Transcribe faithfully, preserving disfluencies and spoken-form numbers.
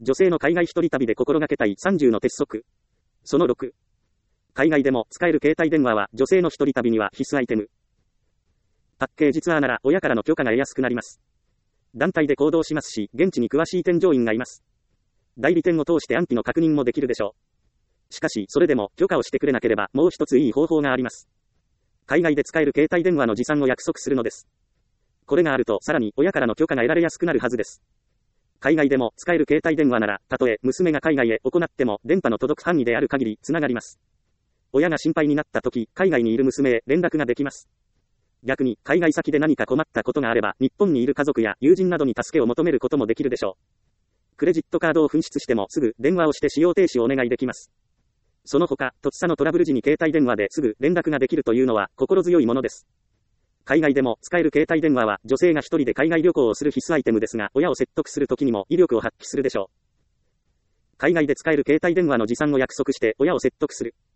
女性の海外一人旅で心がけたいさんじゅうの鉄則。そのろく。海外でも使える携帯電話は女性の一人旅には必須アイテム。パッケージツアーなら親からの許可が得やすくなります。団体で行動しますし、現地に詳しい添乗員がいます。代理店を通して安否の確認もできるでしょう。しかし、それでも許可をしてくれなければもう一ついい方法があります。海外で使える携帯電話の持参を約束するのです。これがあるとさらに親からの許可が得られやすくなるはずです。海外でも使える携帯電話なら、たとえ娘が海外へ行っても電波の届く範囲である限りつながります。親が心配になった時、海外にいる娘へ連絡ができます。逆に、海外先で何か困ったことがあれば、日本にいる家族や友人などに助けを求めることもできるでしょう。クレジットカードを紛失してもすぐ電話をして使用停止をお願いできます。その他、突作のトラブル時に携帯電話ですぐ連絡ができるというのは心強いものです。海外でも使える携帯電話は女性が一人で海外旅行をする必須アイテムですが、親を説得するときにも威力を発揮するでしょう。海外で使える携帯電話の持参を約束して親を説得する。